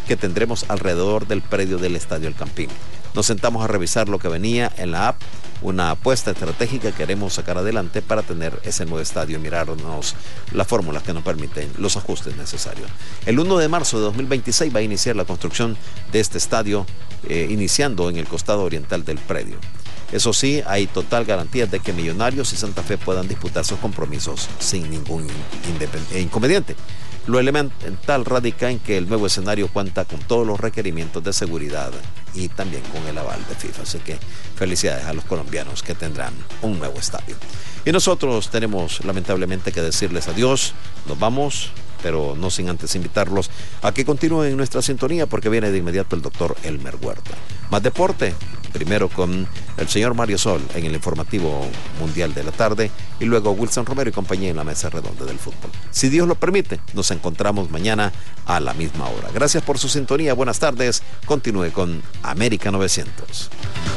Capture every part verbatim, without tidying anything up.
que tendremos alrededor del predio del Estadio El Campín. Nos sentamos a revisar lo que venía en la app, una apuesta estratégica que queremos sacar adelante para tener ese nuevo estadio y mirarnos las fórmulas que nos permiten los ajustes necesarios. El uno de marzo de dos mil veintiséis va a iniciar la construcción de este estadio, eh, iniciando en el costado oriental del predio. Eso sí, hay total garantía de que Millonarios y Santa Fe puedan disputar sus compromisos sin ningún inconveniente. Lo elemental radica en que el nuevo escenario cuenta con todos los requerimientos de seguridad y también con el aval de FIFA. Así que felicidades a los colombianos que tendrán un nuevo estadio. Y nosotros tenemos lamentablemente que decirles adiós. Nos vamos, pero no sin antes invitarlos a que continúen en nuestra sintonía, porque viene de inmediato el doctor Elmer Huerta. Más deporte, primero con el señor Mario Sol en el informativo mundial de la tarde, y luego Wilson Romero y compañía en la mesa redonda del fútbol. Si Dios lo permite, nos encontramos mañana a la misma hora. Gracias por su sintonía, buenas tardes. Continúe con América novecientos.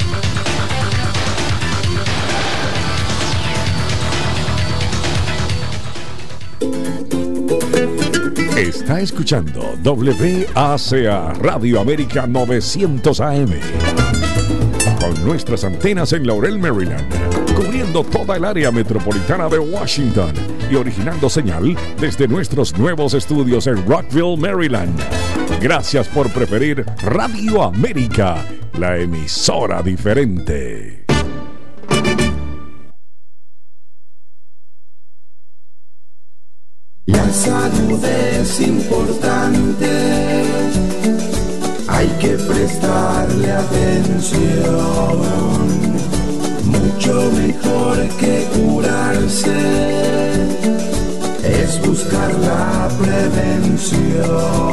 Está escuchando W A C A Radio América novecientos A M. Con nuestras antenas en Laurel, Maryland, cubriendo toda el área metropolitana de Washington y originando señal desde nuestros nuevos estudios en Rockville, Maryland. Gracias por preferir Radio América, la emisora diferente. La salud es importante, hay que prestarle atención, mucho mejor que curarse, es buscar la prevención.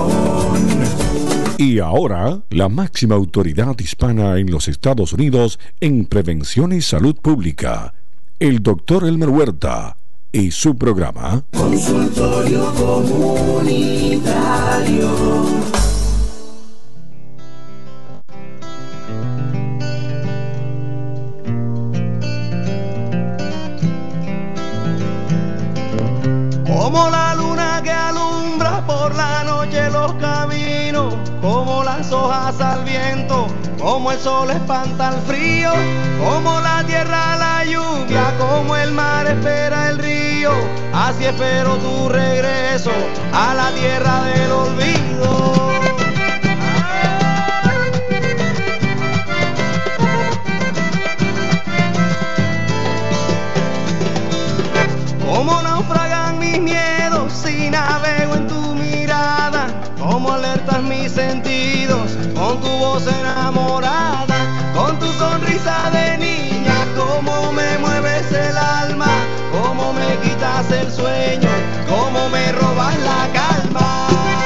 Y ahora, la máxima autoridad hispana en los Estados Unidos en prevención y salud pública, el doctor Elmer Huerta, y su programa Consultorio Comunitario. Como la luna que alumbra por la noche los caminos, como las hojas al viento, como el sol espanta el frío, como la tierra la lluvia, como el mar espera el río, así espero tu regreso a la tierra del olvido. Como naufragan mis miedos si navego en tu mirada, como alertas mis sentidos con tu voz enamorada, con tu sonrisa de niña, como me mueves el alma, como me quitas el sueño, como me robas la calma.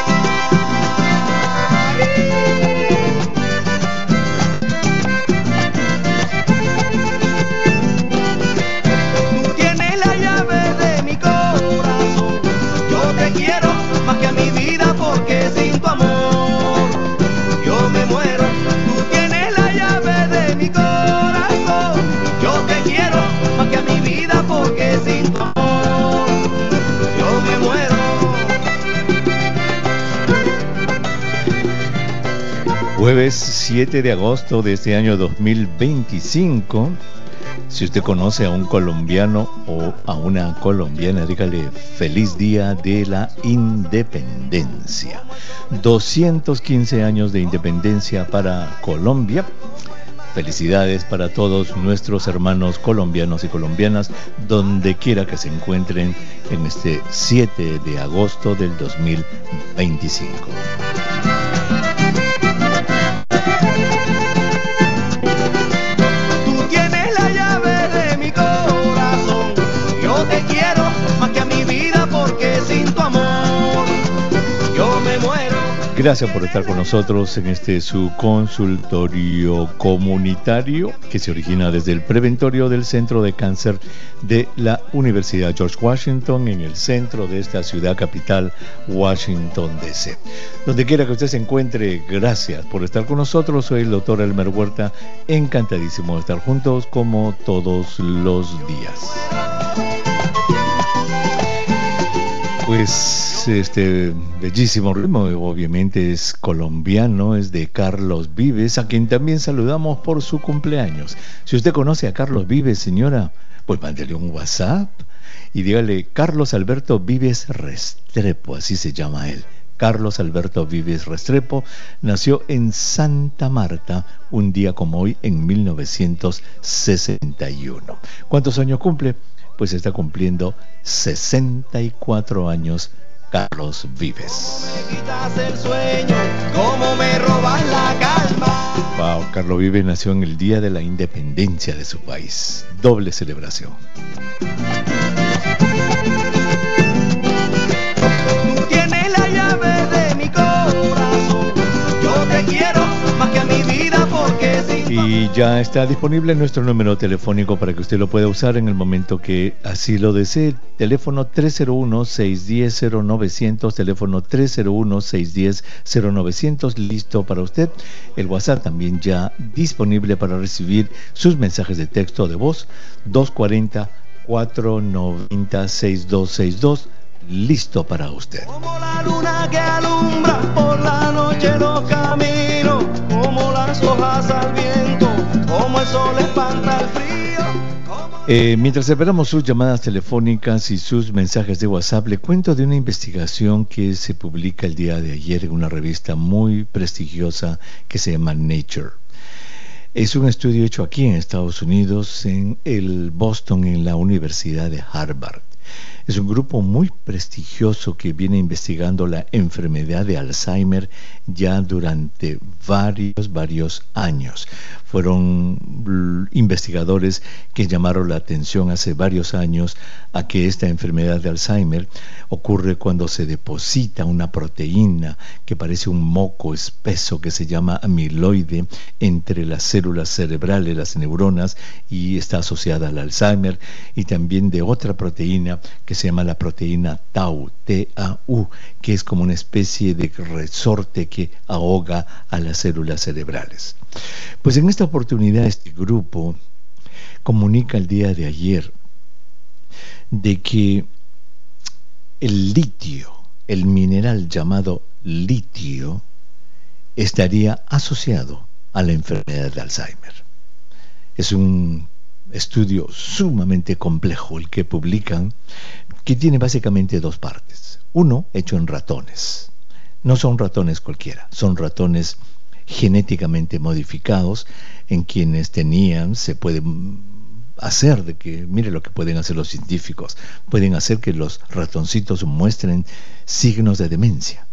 Más que a mi vida, porque sin tu amor yo me muero. Tú tienes la llave de mi corazón. Yo te quiero más que a mi vida, porque sin tu amor yo me muero. Jueves siete de agosto de este año dos mil veinticinco. Si usted conoce a un colombiano o a una colombiana, dígale feliz día de la independencia. doscientos quince años de independencia para Colombia. Felicidades para todos nuestros hermanos colombianos y colombianas, donde quiera que se encuentren en este siete de agosto del dos mil veinticinco. Te quiero más que a mi vida, porque sin tu amor yo me muero. Gracias por estar con nosotros en este su consultorio comunitario que se origina desde el preventorio del Centro de Cáncer de la Universidad George Washington, en el centro de esta ciudad capital, Washington D C. Donde quiera que usted se encuentre, gracias por estar con nosotros. Soy el doctor Elmer Huerta, encantadísimo de estar juntos como todos los días. Pues este bellísimo ritmo, obviamente es colombiano, es de Carlos Vives, a quien también saludamos por su cumpleaños. Si usted conoce a Carlos Vives, señora, pues mándele un WhatsApp y dígale: Carlos Alberto Vives Restrepo, así se llama él. Carlos Alberto Vives Restrepo nació en Santa Marta un día como hoy en mil novecientos sesenta y uno. ¿Cuántos años cumple? Pues está cumpliendo sesenta y cuatro años Carlos Vives. ¿Cómo me quitas el sueño? ¿Cómo me robas la calma? Wow, Carlos Vives nació en el día de la independencia de su país. Doble celebración. Tú tienes la llave de mi corazón. Yo te quiero más que a mi vida porque sí. Y ya está disponible nuestro número telefónico para que usted lo pueda usar en el momento que así lo desee. Teléfono tres cero uno, seis uno cero, cero nueve cero cero, teléfono tres cero uno, seis uno cero, cero nueve cero cero, listo para usted. El WhatsApp también ya disponible para recibir sus mensajes de texto o de voz, dos cuatro cero, cuatro nueve cero, seis dos seis dos, listo para usted. Como la luna que alumbra por la noche los caminos, como las hojas al viento, como el sol espanta el frío. Eh, mientras esperamos sus llamadas telefónicas y sus mensajes de WhatsApp, le cuento de una investigación que se publica el día de ayer en una revista muy prestigiosa que se llama Nature. Es un estudio hecho aquí en Estados Unidos, en el Boston, en la Universidad de Harvard. Es un grupo muy prestigioso que viene investigando la enfermedad de Alzheimer ya durante varios, varios años. Fueron investigadores que llamaron la atención hace varios años a que esta enfermedad de Alzheimer ocurre cuando se deposita una proteína que parece un moco espeso que se llama amiloide entre las células cerebrales, las neuronas, y está asociada al Alzheimer, y también de otra proteína que se llama la proteína tau, T A U, que es como una especie de resorte que ahoga a las células cerebrales. Pues en esta oportunidad este grupo comunica el día de ayer de que el litio, el mineral llamado litio, estaría asociado a la enfermedad de Alzheimer. Es un estudio sumamente complejo el que publican, que tiene básicamente dos partes. Uno, hecho en ratones. No son ratones cualquiera, son ratones genéticamente modificados, en quienes tenían, se puede hacer de que, mire lo que pueden hacer los científicos, pueden hacer que los ratoncitos muestren signos de demencia.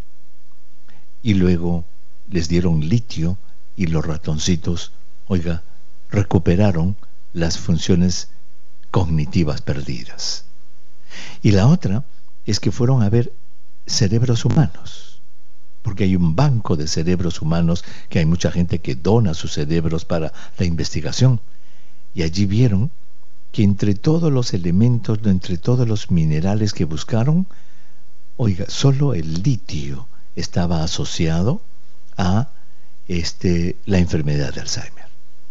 Y luego les dieron litio y los ratoncitos, oiga, recuperaron las funciones cognitivas perdidas. Y la otra es que fueron a ver cerebros humanos, porque hay un banco de cerebros humanos, que hay mucha gente que dona sus cerebros para la investigación, y allí vieron que entre todos los elementos, entre todos los minerales que buscaron, oiga, solo el litio estaba asociado a este, la enfermedad de Alzheimer.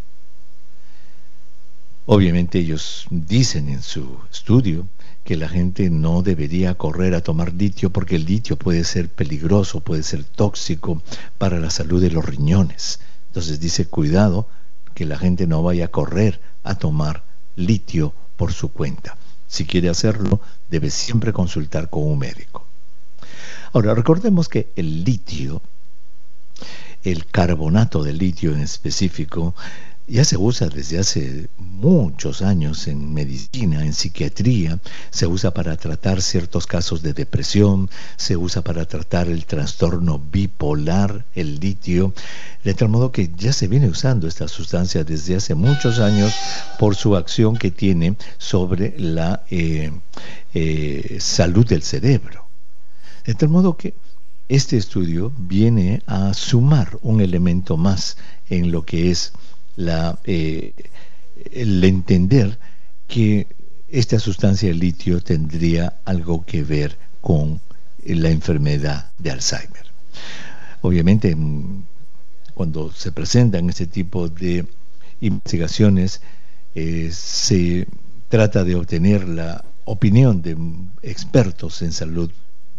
Obviamente ellos dicen en su estudio que la gente no debería correr a tomar litio, porque el litio puede ser peligroso, puede ser tóxico para la salud de los riñones. Entonces dice, cuidado, que la gente no vaya a correr a tomar litio por su cuenta. Si quiere hacerlo, debe siempre consultar con un médico. Ahora, recordemos que el litio, el carbonato de litio en específico, ya se usa desde hace muchos años en medicina, en psiquiatría. Se usa para tratar ciertos casos de depresión, se usa para tratar el trastorno bipolar, el litio, de tal modo que ya se viene usando esta sustancia desde hace muchos años por su acción que tiene sobre la eh, eh, salud del cerebro. De tal modo que este estudio viene a sumar un elemento más en lo que es La, eh, el entender que esta sustancia de litio tendría algo que ver con la enfermedad de Alzheimer. Obviamente, cuando se presentan este tipo de investigaciones, eh, se trata de obtener la opinión de expertos en salud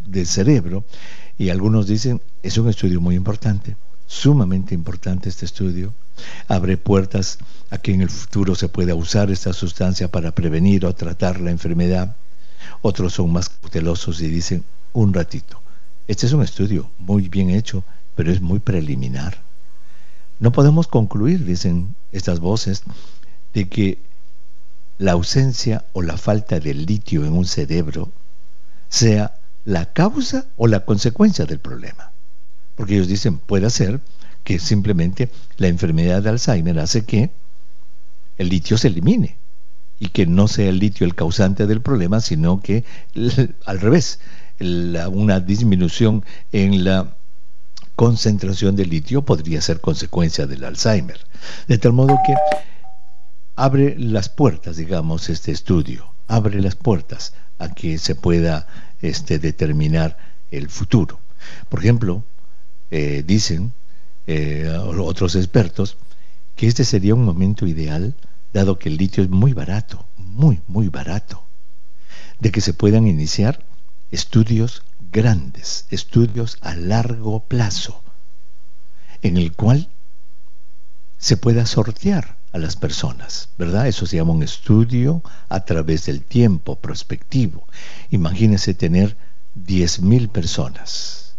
del cerebro, y algunos dicen, es un estudio muy importante, sumamente importante este estudio, abre puertas a que en el futuro se pueda usar esta sustancia para prevenir o tratar la enfermedad. Otros son más cautelosos y dicen, un ratito, este es un estudio muy bien hecho, pero es muy preliminar. No podemos concluir, dicen estas voces, de que la ausencia o la falta de litio en un cerebro sea la causa o la consecuencia del problema. Porque ellos dicen, puede ser que simplemente la enfermedad de Alzheimer hace que el litio se elimine y que no sea el litio el causante del problema, sino que al revés, la, una disminución en la concentración de litio podría ser consecuencia del Alzheimer. De tal modo que abre las puertas, digamos, este estudio, abre las puertas a que se pueda este, determinar el futuro. Por ejemplo, eh, dicen eh, otros expertos que este sería un momento ideal, dado que el litio es muy barato, muy, muy barato, de que se puedan iniciar estudios grandes, estudios a largo plazo, en el cual se pueda sortear a las personas, ¿verdad? Eso se llama un estudio a través del tiempo prospectivo. Imagínense tener diez mil personas,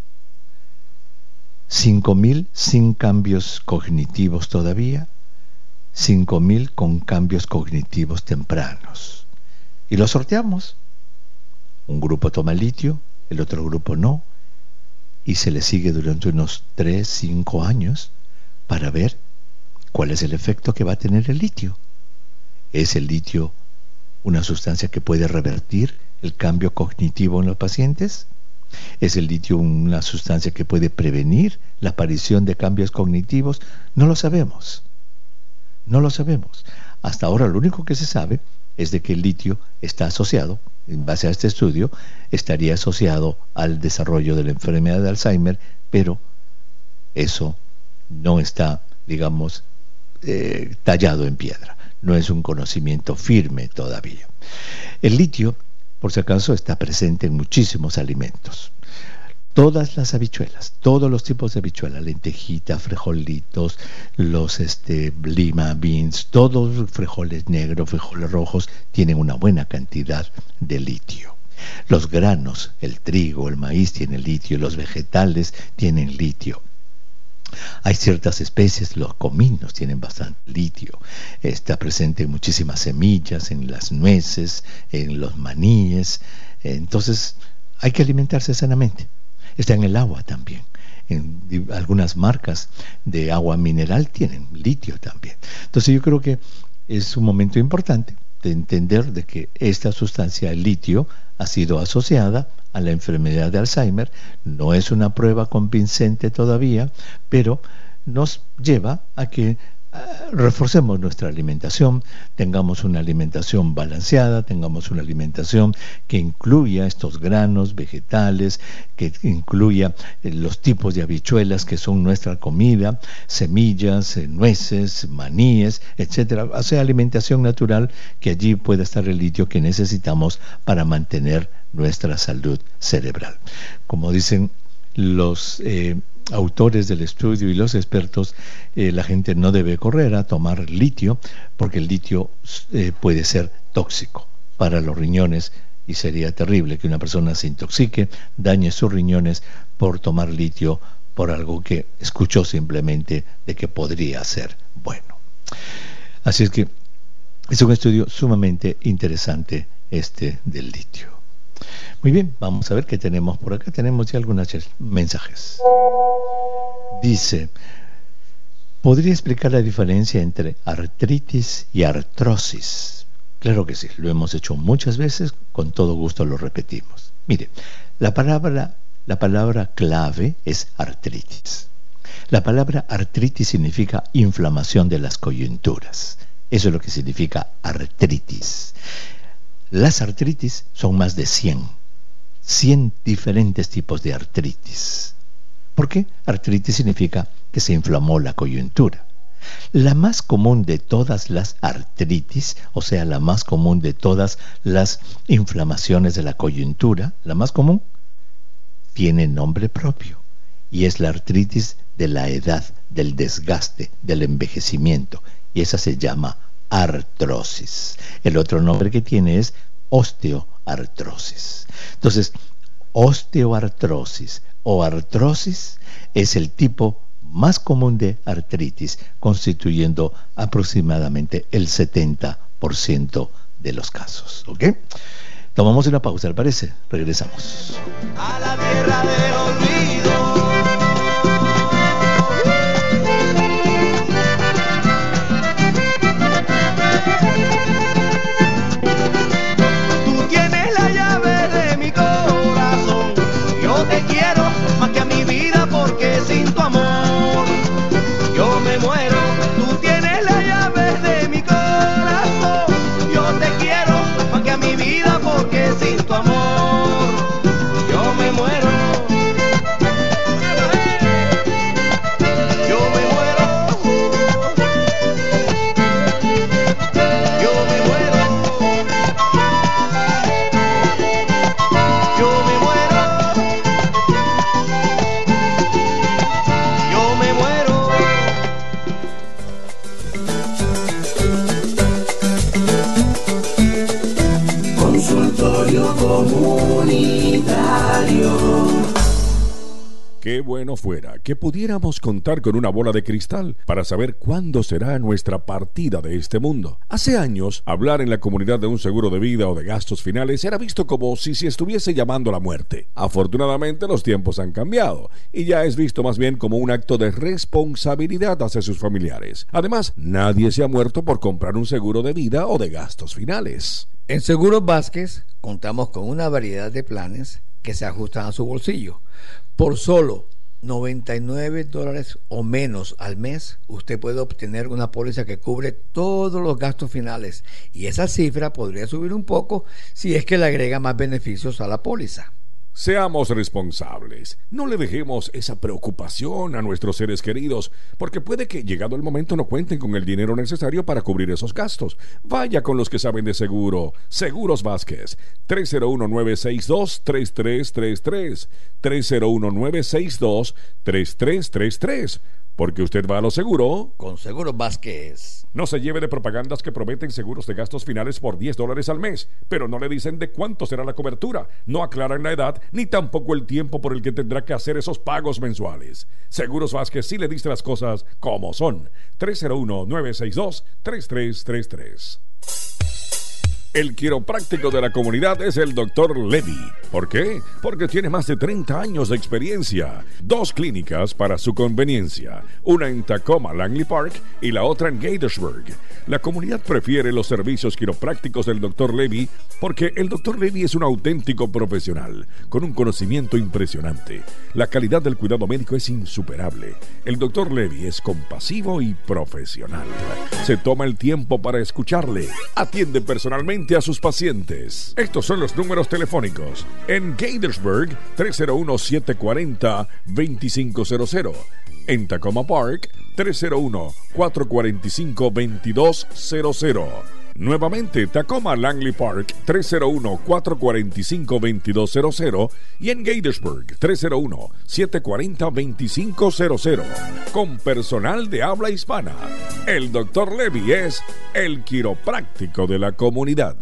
cinco mil sin cambios cognitivos todavía, cinco mil con cambios cognitivos tempranos, y lo sorteamos. Un grupo toma litio, el otro grupo no, y se le sigue durante unos tres, cinco años para ver cuál es el efecto que va a tener el litio. ¿Es el litio una sustancia que puede revertir el cambio cognitivo en los pacientes? ¿Es el litio una sustancia que puede prevenir la aparición de cambios cognitivos? No lo sabemos. No lo sabemos. Hasta ahora lo único que se sabe es de que el litio está asociado, en base a este estudio, estaría asociado al desarrollo de la enfermedad de Alzheimer, pero eso no está, digamos, eh, tallado en piedra. No es un conocimiento firme todavía. El litio, por si acaso, está presente en muchísimos alimentos. Todas las habichuelas, todos los tipos de habichuelas, lentejita, frijolitos, los este, lima beans, todos los frijoles negros, frijoles rojos, tienen una buena cantidad de litio. Los granos, el trigo, el maíz tienen litio, los vegetales tienen litio. Hay ciertas especies, los cominos tienen bastante litio. Está presente en muchísimas semillas, en las nueces, en los maníes. Entonces, hay que alimentarse sanamente. Está en el agua también. En algunas marcas de agua mineral tienen litio también. Entonces yo creo que es un momento importante de entender de que esta sustancia, el litio, ha sido asociada a la enfermedad de Alzheimer. No es una prueba convincente todavía, pero nos lleva a que Uh, reforcemos nuestra alimentación, tengamos una alimentación balanceada, tengamos una alimentación que incluya estos granos, vegetales, que incluya eh, los tipos de habichuelas que son nuestra comida, semillas, eh, nueces, maníes, etcétera. O sea, alimentación natural, que allí pueda estar el litio que necesitamos para mantener nuestra salud cerebral. Como dicen los eh, autores del estudio y los expertos, eh, la gente no debe correr a tomar litio, porque el litio eh, puede ser tóxico para los riñones, y sería terrible que una persona se intoxique, dañe sus riñones por tomar litio por algo que escuchó simplemente de que podría ser bueno. Así es que es un estudio sumamente interesante este del litio. Muy bien, vamos a ver qué tenemos por acá. Tenemos ya algunos mensajes. Dice, ¿podría explicar la diferencia entre artritis y artrosis? Claro que sí, lo hemos hecho muchas veces, con todo gusto lo repetimos. Mire, la palabra, la palabra clave es artritis. La palabra artritis significa inflamación de las coyunturas. Eso es lo que significa artritis. Las artritis son más de cien. cien diferentes tipos de artritis. ¿Por qué? Artritis significa que se inflamó la coyuntura. La más común de todas las artritis, o sea, la más común de todas las inflamaciones de la coyuntura, la más común tiene nombre propio y es la artritis de la edad, del desgaste, del envejecimiento, y esa se llama artrosis. El otro nombre que tiene es osteoartrosis. Entonces, osteoartrosis o artrosis es el tipo más común de artritis, constituyendo aproximadamente el setenta por ciento de los casos. ¿Ok? Tomamos una pausa, ¿le parece? Regresamos. A la tierra del olvido. Tú tienes la llave de mi corazón. Yo te quiero más que a mi vida porque sin tu amor yo me muero. Tú tienes la llave de mi corazón. Yo te quiero más que a mi vida porque sin tu amor yo me muero. Yo me muero. Yo me muero. Yo me muero. Yo me muero. Consultorio comunitario. Qué bueno fuera que pudiéramos contar con una bola de cristal para saber cuándo será nuestra partida de este mundo. Hace años, hablar en la comunidad de un seguro de vida o de gastos finales era visto como si se estuviese llamando a la muerte. Afortunadamente, los tiempos han cambiado y ya es visto más bien como un acto de responsabilidad hacia sus familiares. Además, nadie se ha muerto por comprar un seguro de vida o de gastos finales. En Seguros Vázquez contamos con una variedad de planes que se ajustan a su bolsillo. Por solo noventa y nueve dólares o menos al mes, usted puede obtener una póliza que cubre todos los gastos finales, y esa cifra podría subir un poco si es que le agrega más beneficios a la póliza. Seamos responsables, no le dejemos esa preocupación a nuestros seres queridos, porque puede que llegado el momento no cuenten con el dinero necesario para cubrir esos gastos. Vaya con los que saben de seguro. Seguros Vázquez, tres cero uno, nueve seis dos, tres tres tres tres, tres cero uno, nueve seis dos, tres tres tres tres, porque usted va a lo seguro. Con Seguros Vázquez. No se lleve de propagandas que prometen seguros de gastos finales por diez dólares al mes, pero no le dicen de cuánto será la cobertura, no aclaran la edad, ni tampoco el tiempo por el que tendrá que hacer esos pagos mensuales. Seguros Vázquez sí le dice las cosas como son. tres cero uno, nueve seis dos, tres tres tres tres. El quiropráctico de la comunidad es el doctor Levy. ¿Por qué? Porque tiene más de treinta años de experiencia. Dos clínicas para su conveniencia. Una en Tacoma, Langley Park, y la otra en Gaithersburg. La comunidad prefiere los servicios quiroprácticos del doctor Levy porque el doctor Levy es un auténtico profesional, con un conocimiento impresionante. La calidad del cuidado médico es insuperable. El doctor Levy es compasivo y profesional. Se toma el tiempo para escucharle. Atiende personalmente a sus pacientes. Estos son los números telefónicos. En Gaithersburg, tres cero uno, siete cuatro cero, dos cinco cero cero. En Tacoma Park, tres cero uno, cuatro cuatro cinco, dos dos cero cero. Nuevamente, Tacoma Langley Park, tres cero uno, cuatro cuatro cinco, dos dos cero cero. Y en Gaithersburg, tres cero uno, siete cuatro cero, dos cinco cero cero. Con personal de habla hispana. El doctor Levy es el quiropráctico de la comunidad.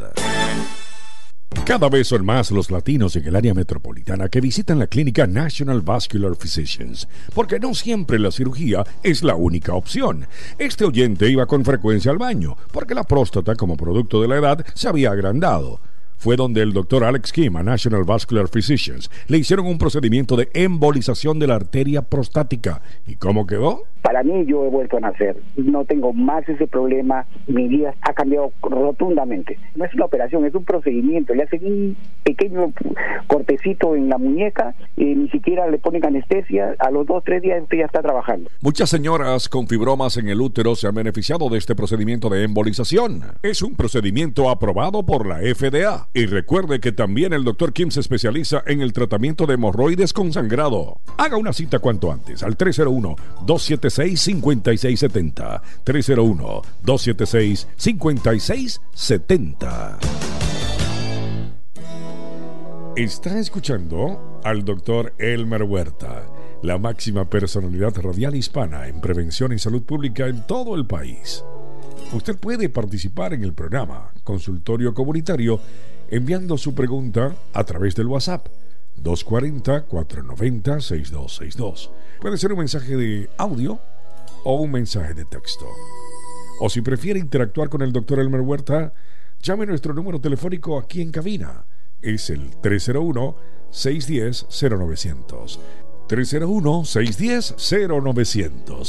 Cada vez son más los latinos en el área metropolitana que visitan la clínica National Vascular Physicians, porque no siempre la cirugía es la única opción. Este oyente iba con frecuencia al baño, porque la próstata, como producto de la edad, se había agrandado. Fue donde el doctor Alex Kim, a National Vascular Physicians, le hicieron un procedimiento de embolización de la arteria prostática. ¿Y cómo quedó? Para mí, yo he vuelto a nacer, no tengo más ese problema, mi vida ha cambiado rotundamente. No es una operación, es un procedimiento, le hacen un pequeño cortecito en la muñeca, y ni siquiera le ponen anestesia, a los dos, tres días usted ya está trabajando. Muchas señoras con fibromas en el útero se han beneficiado de este procedimiento de embolización. Es un procedimiento aprobado por la F D A. Y recuerde que también el doctor Kim se especializa en el tratamiento de hemorroides con sangrado. Haga una cita cuanto antes al tres cero uno, dos siete seis, cinco seis siete cero, tres cero uno, dos siete seis, cinco seis siete cero. Está escuchando al doctor Elmer Huerta, la máxima personalidad radial hispana en prevención y salud pública en todo el país. Usted puede participar en el programa Consultorio Comunitario enviando su pregunta a través del WhatsApp dos cuatro cero, cuatro nueve cero, seis dos seis dos. Puede ser un mensaje de audio o un mensaje de texto. O si prefiere interactuar con el doctor Elmer Huerta, llame a nuestro número telefónico aquí en cabina. Es el tres cero uno, seis uno cero, cero nueve cero cero. tres cero uno, seis uno cero, cero nueve cero cero.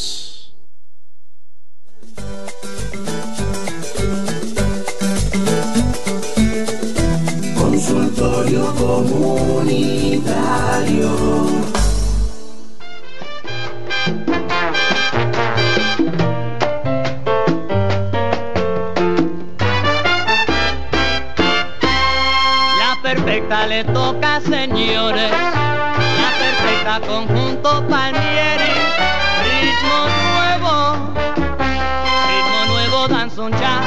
Consultorio Comunitario. Perfecta le toca, señores, la perfecta conjunto Palmieri. Ritmo nuevo, ritmo nuevo, danzón ya,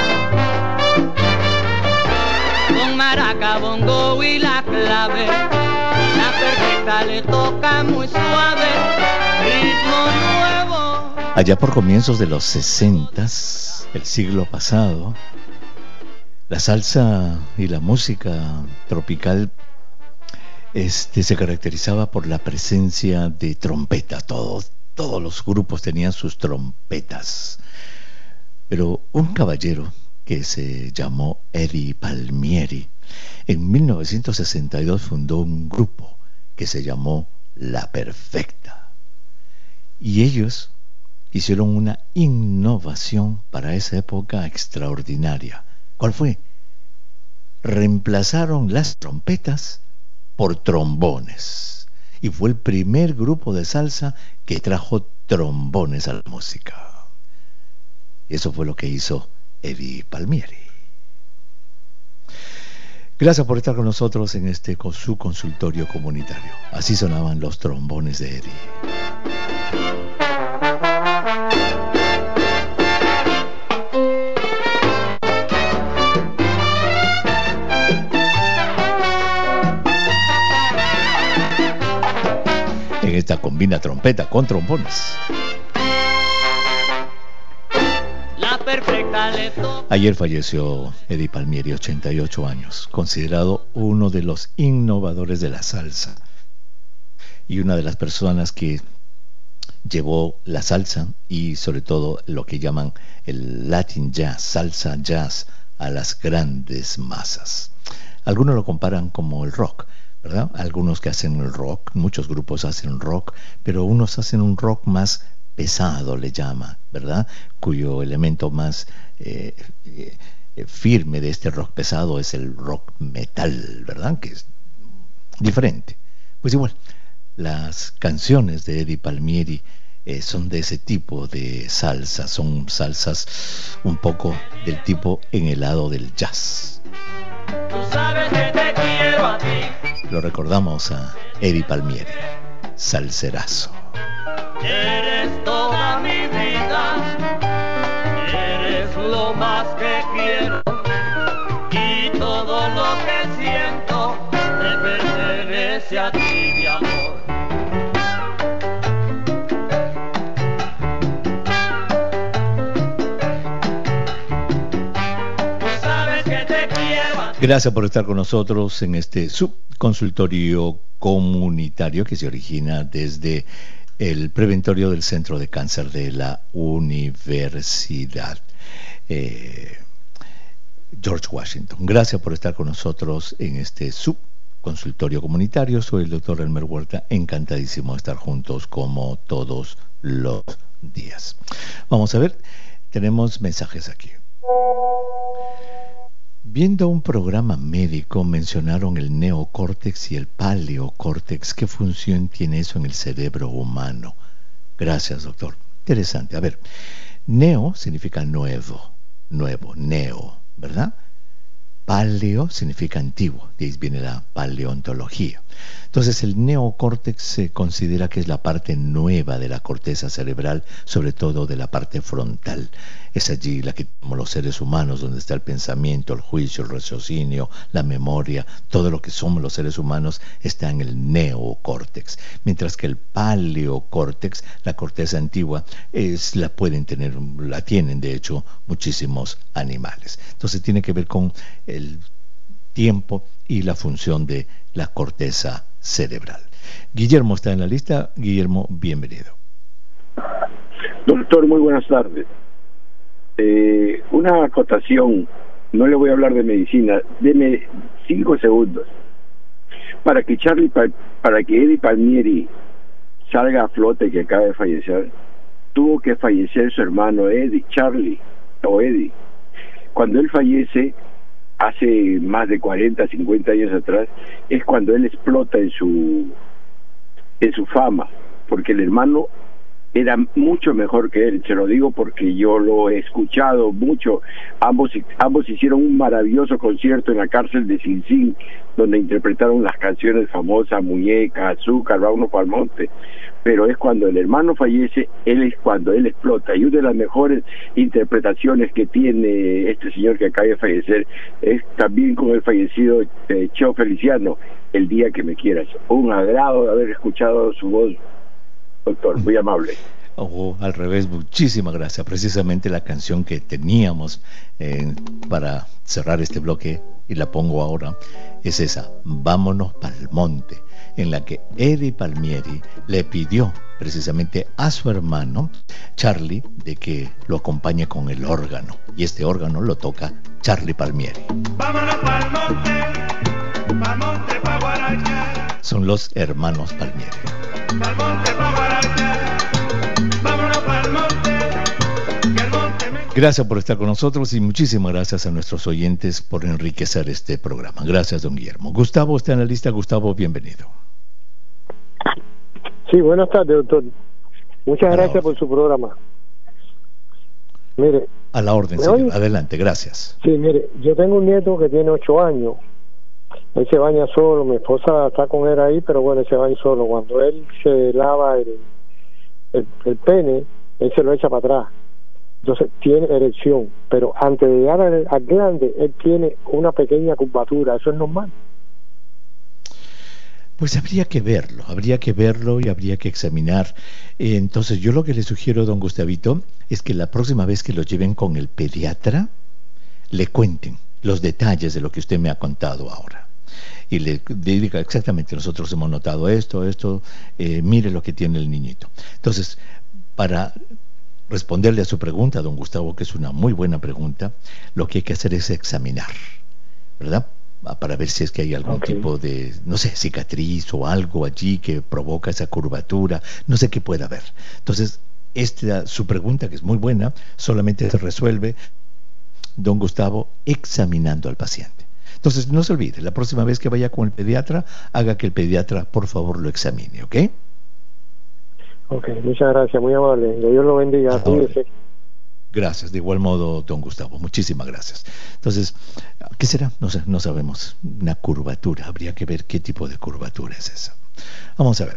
con maraca, bongo y la clave. La perfecta le toca muy suave, ritmo nuevo. Allá por comienzos de los sesentas, el siglo pasado, la salsa y la música tropical este, se caracterizaba por la presencia de trompetas. Todos, todos los grupos tenían sus trompetas. Pero un caballero que se llamó Eddie Palmieri, en mil novecientos sesenta y dos fundó un grupo que se llamó La Perfecta. Y ellos hicieron una innovación para esa época extraordinaria. ¿Cuál fue? Reemplazaron las trompetas por trombones. Y fue el primer grupo de salsa que trajo trombones a la música. Y eso fue lo que hizo Eddie Palmieri. Gracias por estar con nosotros en este con su consultorio comunitario. Así sonaban los trombones de Eddie. En esta combina trompeta con trombones. La perfecta le toca. Ayer falleció Eddie Palmieri, ochenta y ocho años, considerado uno de los innovadores de la salsa y una de las personas que llevó la salsa y sobre todo lo que llaman el Latin Jazz, salsa jazz, a las grandes masas. Algunos lo comparan como el rock, ¿verdad? Algunos que hacen el rock, muchos grupos hacen rock, pero unos hacen un rock más pesado, le llama, ¿verdad? Cuyo elemento más eh, eh, firme de este rock pesado es el rock metal, ¿verdad? Que es diferente. Pues igual, las canciones de Eddie Palmieri eh, son de ese tipo de salsa, son salsas un poco del tipo en el lado del jazz. Tú sabes que te quiero a ti. Lo recordamos a Eddie Palmieri, salserazo. Eres toda mi vida, eres lo más que quiero, y todo lo que siento te pertenece a ti, mi amor. Tú sabes que te quiero a ti. Gracias por estar con nosotros en este subconsultorio comunitario que se origina desde el preventorio del Centro de Cáncer de la Universidad eh, George Washington. Gracias por estar con nosotros en este subconsultorio comunitario. Soy el doctor Elmer Huerta, encantadísimo de estar juntos como todos los días. Vamos a ver, tenemos mensajes aquí. Viendo un programa médico mencionaron el neocórtex y el paleocórtex. ¿Qué función tiene eso en el cerebro humano? Gracias, doctor. Interesante. A ver, neo significa nuevo, nuevo, neo, ¿verdad? Paleo significa antiguo, de ahí viene la paleontología. Entonces el neocórtex se considera que es la parte nueva de la corteza cerebral, sobre todo de la parte frontal. Es allí la que, como los seres humanos, donde está el pensamiento, el juicio, el raciocinio, la memoria, todo lo que somos los seres humanos está en el neocórtex. Mientras que el paleocórtex, la corteza antigua, es, la pueden tener, la tienen de hecho muchísimos animales. Entonces tiene que ver con el tiempo y la función de la corteza cerebral. Guillermo está en la lista. Guillermo, bienvenido. Doctor, muy buenas tardes. Eh, una acotación, no le voy a hablar de medicina, deme cinco segundos. Para que Charlie, para que Eddie Palmieri salga a flote, que acaba de fallecer, tuvo que fallecer su hermano Eddie, Charlie, o Eddie. Cuando él fallece, hace más de cuarenta, cincuenta años atrás, es cuando él explota en su en su fama, porque el hermano era mucho mejor que él. Se lo digo porque yo lo he escuchado mucho. Ambos ambos hicieron un maravilloso concierto en la cárcel de Sin Sin, donde interpretaron las canciones famosas Muñeca, Azúcar, Vámonos pa'l Monte. Pero es cuando el hermano fallece, él es cuando él explota. Y una de las mejores interpretaciones que tiene este señor que acaba de fallecer es también con el fallecido eh, Cheo Feliciano, El día que me quieras. Un agrado de haber escuchado su voz, doctor, muy amable. Oh, al revés, muchísimas gracias. Precisamente la canción que teníamos eh, para cerrar este bloque, y la pongo ahora, es esa, Vámonos pa'l Monte, en la que Eddie Palmieri le pidió precisamente a su hermano Charlie de que lo acompañe con el órgano, y este órgano lo toca Charlie Palmieri. Vámonos pa'l monte, pa'l monte pa' guarachar. Son los hermanos Palmieri. Pa'l monte pa' guarachar. Vámonos pa'l monte, que el monte me... Gracias por estar con nosotros y muchísimas gracias a nuestros oyentes por enriquecer este programa. Gracias, don Guillermo. Gustavo está en la lista. Gustavo, bienvenido. Sí, buenas tardes, doctor. Muchas A gracias por su programa. Mire, a la orden, señor. Adelante, gracias. Sí, mire, yo tengo un nieto que tiene ocho años. Él se baña solo, mi esposa está con él ahí, pero bueno, él se baña solo. Cuando él se lava el, el, el pene, él se lo echa para atrás. Entonces tiene erección, pero antes de llegar al, al glande, él tiene una pequeña curvatura. ¿Eso es normal? Pues habría que verlo, habría que verlo y habría que examinar. Eh, entonces yo lo que le sugiero, don Gustavito, es que la próxima vez que lo lleven con el pediatra, le cuenten los detalles de lo que usted me ha contado ahora. Y le diga exactamente, nosotros hemos notado esto, esto, eh, mire lo que tiene el niñito. Entonces, para responderle a su pregunta, don Gustavo, que es una muy buena pregunta, lo que hay que hacer es examinar, ¿verdad? Para ver si es que hay algún okay. tipo de, no sé, cicatriz o algo allí que provoca esa curvatura, no sé qué pueda haber. Entonces, esta, su pregunta, que es muy buena, solamente se resuelve, don Gustavo, examinando al paciente. Entonces, no se olvide, la próxima vez que vaya con el pediatra, haga que el pediatra, por favor, lo examine, ¿ok? Ok, muchas gracias, muy amable. Que Dios lo bendiga. Gracias, de igual modo, don Gustavo, muchísimas gracias. Entonces, ¿qué será? No sé, no sabemos. Una curvatura, habría que ver qué tipo de curvatura es esa. Vamos a ver.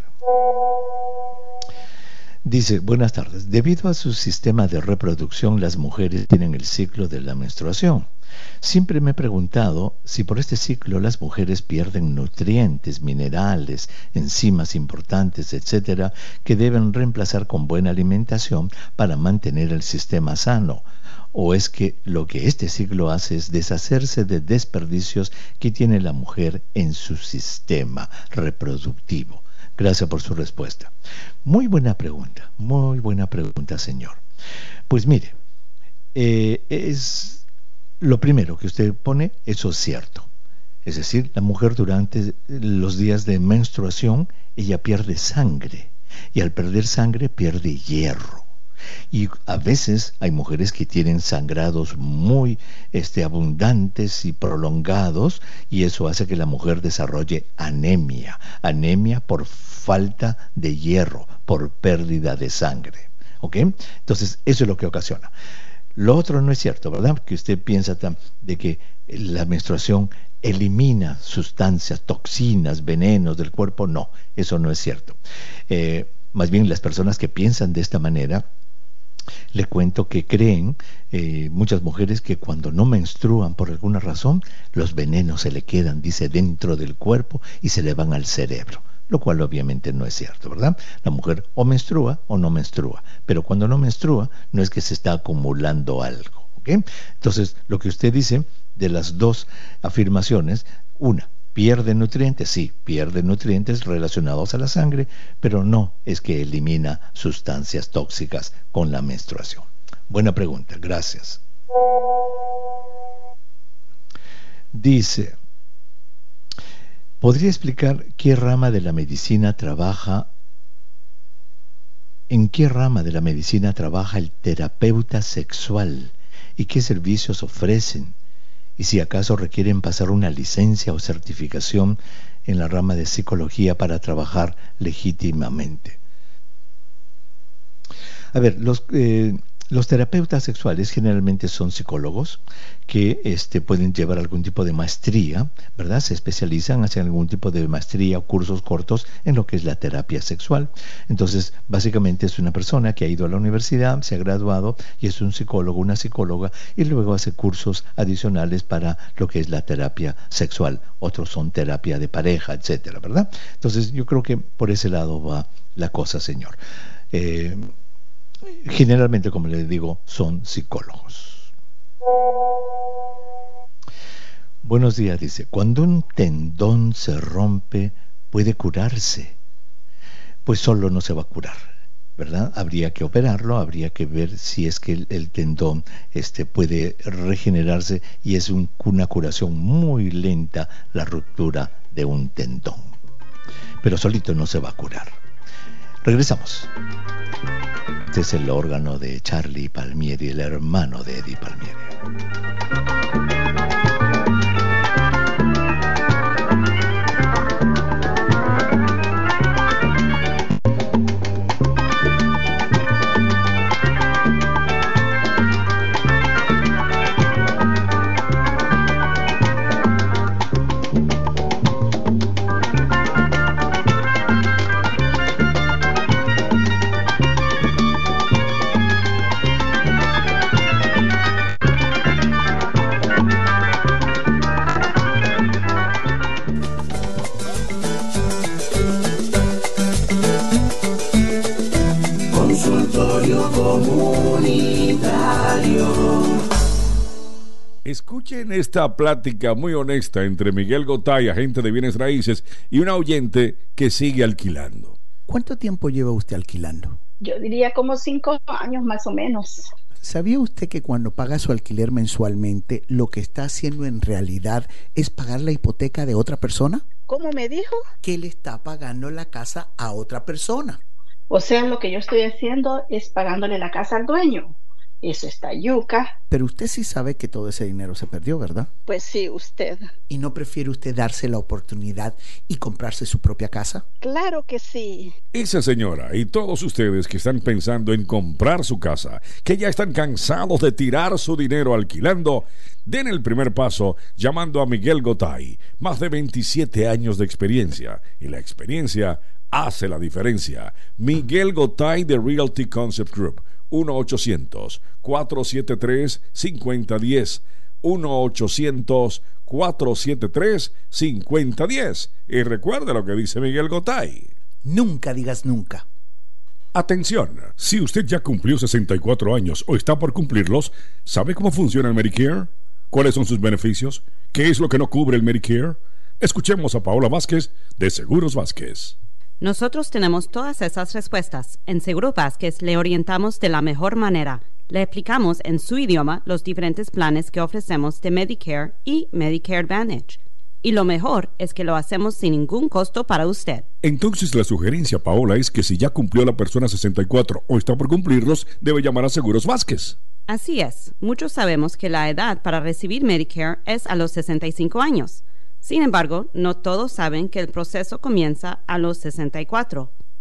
Dice, buenas tardes. Debido a su sistema de reproducción, las mujeres tienen el ciclo de la menstruación. Siempre me he preguntado si por este ciclo las mujeres pierden nutrientes, minerales, enzimas importantes, etcétera, que deben reemplazar con buena alimentación para mantener el sistema sano. ¿O es que lo que este ciclo hace es deshacerse de desperdicios que tiene la mujer en su sistema reproductivo? Gracias por su respuesta. Muy buena pregunta, muy buena pregunta, señor. Pues mire, eh, es... Lo primero que usted pone, eso es cierto. Es decir, la mujer durante los días de menstruación, ella pierde sangre. Y al perder sangre, pierde hierro. Y a veces hay mujeres que tienen sangrados muy este, abundantes y prolongados, y eso hace que la mujer desarrolle anemia. Anemia por falta de hierro, por pérdida de sangre. ¿Ok? Entonces, eso es lo que ocasiona. Lo otro no es cierto, ¿verdad? Que usted piensa de que la menstruación elimina sustancias, toxinas, venenos del cuerpo. No, eso no es cierto. Eh, más bien las personas que piensan de esta manera, le cuento que creen, eh, muchas mujeres, que cuando no menstruan por alguna razón, los venenos se le quedan, dice, dentro del cuerpo y se le van al cerebro, lo cual obviamente no es cierto, ¿verdad? La mujer o menstrua o no menstrua, pero cuando no menstrua no es que se está acumulando algo, ¿ok? Entonces, lo que usted dice de las dos afirmaciones, una, pierde nutrientes, sí, pierde nutrientes relacionados a la sangre, pero no es que elimina sustancias tóxicas con la menstruación. Buena pregunta, gracias. Dice, ¿podría explicar qué rama de la medicina trabaja, en qué rama de la medicina trabaja el terapeuta sexual y qué servicios ofrecen? Y si acaso requieren pasar una licencia o certificación en la rama de psicología para trabajar legítimamente. A ver, los, eh, los terapeutas sexuales generalmente son psicólogos que este, pueden llevar algún tipo de maestría, ¿verdad? Se especializan, hacen algún tipo de maestría o cursos cortos en lo que es la terapia sexual. Entonces, básicamente es una persona que ha ido a la universidad, se ha graduado y es un psicólogo, una psicóloga, y luego hace cursos adicionales para lo que es la terapia sexual. Otros son terapia de pareja, etcétera, ¿verdad? Entonces, yo creo que por ese lado va la cosa, señor. Eh, generalmente, como les digo, son psicólogos. Buenos días, dice, cuando un tendón se rompe, ¿puede curarse? Pues solo no se va a curar, ¿verdad? Habría que operarlo, habría que ver si es que el, el tendón este, puede regenerarse, y es un, una curación muy lenta la ruptura de un tendón. Pero solito no se va a curar. Regresamos. Este es el órgano de Charlie Palmieri, el hermano de Eddie Palmieri. Escuchen esta plática muy honesta entre Miguel Gotay, agente de bienes raíces, y un oyente que sigue alquilando. ¿Cuánto tiempo lleva usted alquilando? Yo diría como cinco años más o menos. ¿Sabía usted que cuando paga su alquiler mensualmente, lo que está haciendo en realidad es pagar la hipoteca de otra persona? ¿Cómo me dijo? Que le está pagando la casa a otra persona. O sea, lo que yo estoy haciendo es pagándole la casa al dueño. Eso está yuca. Pero usted sí sabe que todo ese dinero se perdió, ¿verdad? Pues sí, usted. ¿Y no prefiere usted darse la oportunidad y comprarse su propia casa? Claro que sí. Esa señora y todos ustedes que están pensando en comprar su casa, que ya están cansados de tirar su dinero alquilando, den el primer paso llamando a Miguel Gotay. Más de veintisiete años de experiencia, y la experiencia hace la diferencia. Miguel Gotay de Realty Concept Group. uno ochocientos, cuatro siete tres, cinco cero uno cero, uno ochocientos, cuatro siete tres, cinco cero uno cero. Y recuerde lo que dice Miguel Gotay. Nunca digas nunca. Atención, si usted ya cumplió sesenta y cuatro años o está por cumplirlos, ¿sabe cómo funciona el Medicare? ¿Cuáles son sus beneficios? ¿Qué es lo que no cubre el Medicare? Escuchemos a Paola Vázquez de Seguros Vázquez. Nosotros tenemos todas esas respuestas. En Seguro Vázquez le orientamos de la mejor manera. Le explicamos en su idioma los diferentes planes que ofrecemos de Medicare y Medicare Advantage. Y lo mejor es que lo hacemos sin ningún costo para usted. Entonces la sugerencia, Paola, es que si ya cumplió la persona sesenta y cuatro o está por cumplirlos, debe llamar a Seguros Vázquez. Así es. Muchos sabemos que la edad para recibir Medicare es a los sesenta y cinco años. Sin embargo, no todos saben que el proceso comienza a los sesenta y cuatro.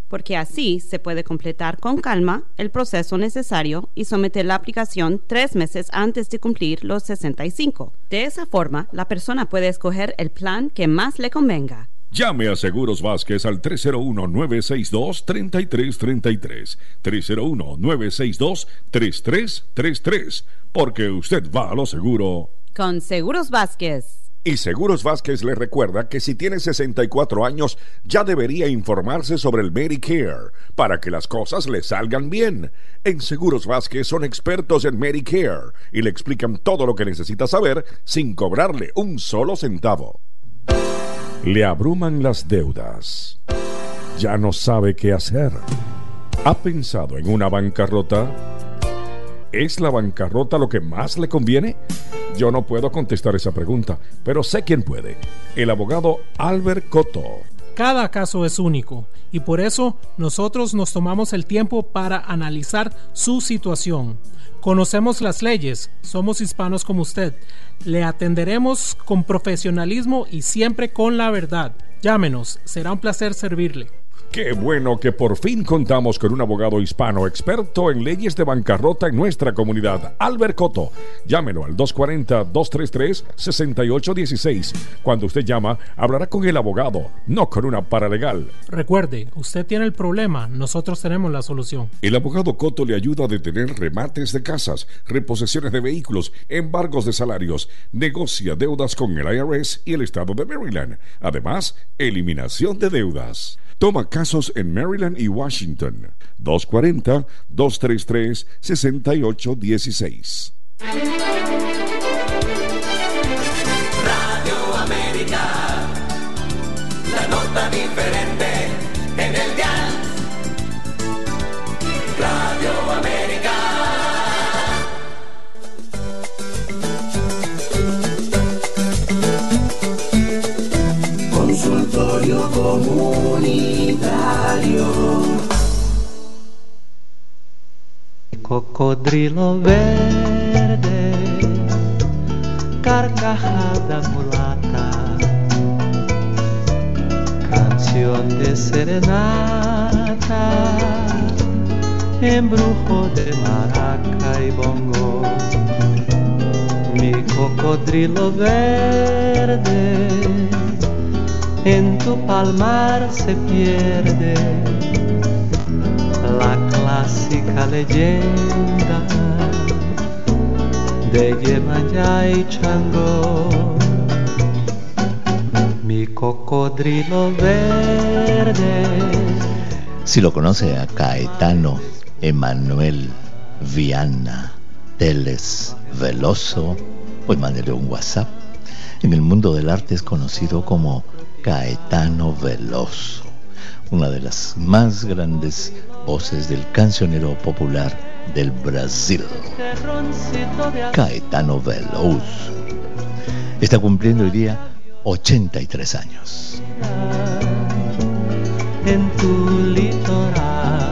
porque así se puede completar con calma el proceso necesario y someter la aplicación tres meses antes de cumplir los sesenta y cinco. De esa forma, la persona puede escoger el plan que más le convenga. Llame a Seguros Vázquez al tres cero uno, nueve seis dos, tres tres tres tres, tres cero uno, nueve seis dos, tres tres tres tres, porque usted va a lo seguro. Con Seguros Vázquez. Y Seguros Vázquez le recuerda que si tiene sesenta y cuatro años ya debería informarse sobre el Medicare para que las cosas le salgan bien. En Seguros Vázquez son expertos en Medicare y le explican todo lo que necesita saber sin cobrarle un solo centavo. Le abruman las deudas. Ya no sabe qué hacer. ¿Ha pensado en una bancarrota? ¿Es la bancarrota lo que más le conviene? Yo no puedo contestar esa pregunta, pero sé quién puede. El abogado Albert Cotto. Cada caso es único y por eso nosotros nos tomamos el tiempo para analizar su situación. Conocemos las leyes, somos hispanos como usted. Le atenderemos con profesionalismo y siempre con la verdad. Llámenos, será un placer servirle. Qué bueno que por fin contamos con un abogado hispano experto en leyes de bancarrota en nuestra comunidad, Albert Cotto. Llámelo al dos cuatro cero, dos tres tres, seis ocho uno seis. Cuando usted llama, hablará con el abogado, no con una paralegal. Recuerde, usted tiene el problema, nosotros tenemos la solución. El abogado Cotto le ayuda a detener remates de casas, reposesiones de vehículos, embargos de salarios, negocia deudas con el I R S y el estado de Maryland. Además, eliminación de deudas. Toma casos en Maryland y Washington. dos cuatro cero, dos tres tres, seis ocho uno seis. Radio América, la nota diferente en el dial. Radio América. Consultorio comunitario. Cocodrilo verde, carcajada mulata, canción de serenata, embrujo de maraca y bongo. Mi cocodrilo verde, en tu palmar se pierde la clásica leyenda de Yemayá y Changó. Mi cocodrilo verde. Si lo conoce a Caetano Emanuel Viana Teles Veloso, pues mándele un WhatsApp. En el mundo del arte es conocido como Caetano Veloso, una de las más grandes voces del cancionero popular del Brasil. Caetano Veloso está cumpliendo hoy día ochenta y tres años. En tu litoral.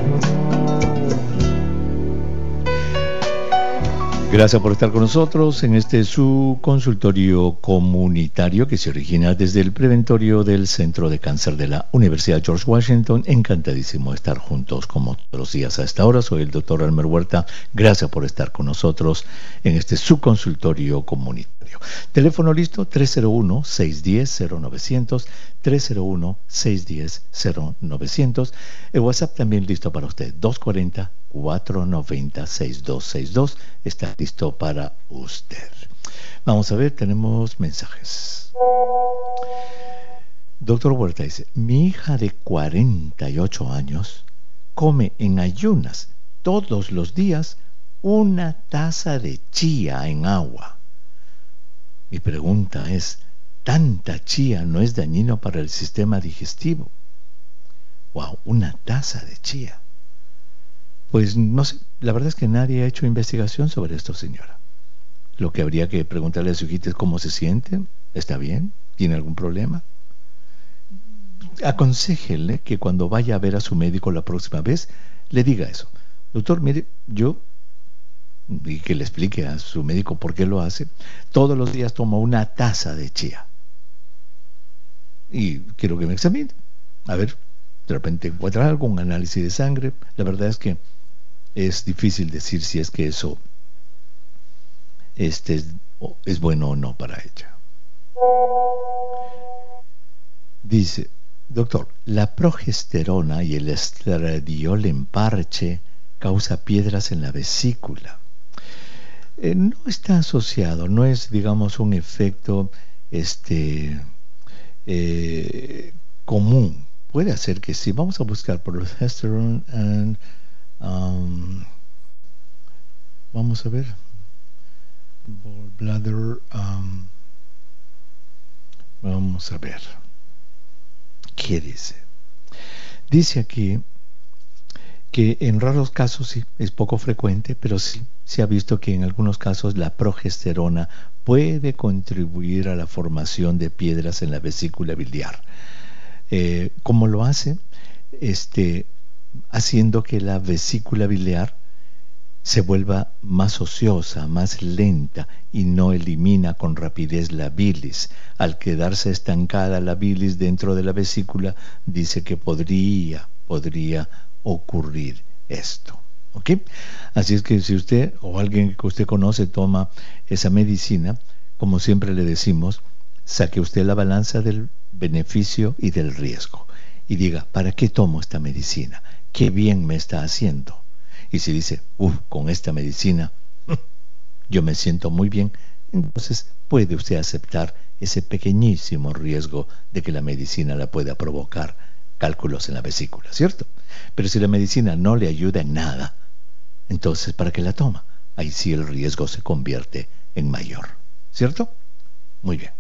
Gracias por estar con nosotros en este su consultorio comunitario que se origina desde el preventorio del Centro de Cáncer de la Universidad George Washington. Encantadísimo de estar juntos como todos los días a esta hora. Soy el doctor Elmer Huerta. Gracias por estar con nosotros en este su consultorio comunitario. Teléfono listo tres cero uno, seis uno cero, cero nueve cero cero, tres cero uno, seis uno cero, cero nueve cero cero. El WhatsApp también listo para usted, dos cuatro cero, cuatro nueve cero, seis dos seis dos. Está listo para usted. Vamos a ver, tenemos mensajes. Doctor Huerta dice: mi hija de cuarenta y ocho años come en ayunas todos los días una taza de chía en agua. Mi pregunta es: ¿tanta chía no es dañino para el sistema digestivo? Wow, una taza de chía. Pues no sé, la verdad es que nadie ha hecho investigación sobre esto, señora. Lo que habría que preguntarle a su hijita es cómo se siente. ¿Está bien? ¿Tiene algún problema? Aconséjele que cuando vaya a ver a su médico la próxima vez, le diga eso. Doctor, mire, yo, y que le explique a su médico por qué lo hace, todos los días tomo una taza de chía. Y quiero que me examine. A ver, de repente encuentra algo, un análisis de sangre. La verdad es que es difícil decir si es que eso este, es, es bueno o no para ella. Dice, doctor, la progesterona y el estradiol en parche causa piedras en la vesícula. Eh, no está asociado, no es, digamos, un efecto este, eh, común. Puede hacer que sí. Vamos a buscar progesterone and um, vamos a ver bladder um, vamos a ver qué dice. Dice aquí que en raros casos sí, es poco frecuente, pero sí se ha visto que en algunos casos la progesterona puede contribuir a la formación de piedras en la vesícula biliar. Eh, ¿Cómo lo hace? Este, haciendo que la vesícula biliar se vuelva más ociosa, más lenta y no elimina con rapidez la bilis. Al quedarse estancada la bilis dentro de la vesícula, dice que podría, podría ocurrir esto. ¿Ok? Así es que si usted o alguien que usted conoce toma esa medicina, como siempre le decimos, saque usted la balanza del beneficio y del riesgo y diga, ¿para qué tomo esta medicina? ¿Qué bien me está haciendo? Y si dice, uff, con esta medicina yo me siento muy bien, entonces puede usted aceptar ese pequeñísimo riesgo de que la medicina la pueda provocar cálculos en la vesícula, ¿cierto? Pero si la medicina no le ayuda en nada, entonces ¿para qué la toma? Ahí sí el riesgo se convierte en mayor, ¿cierto? Muy bien.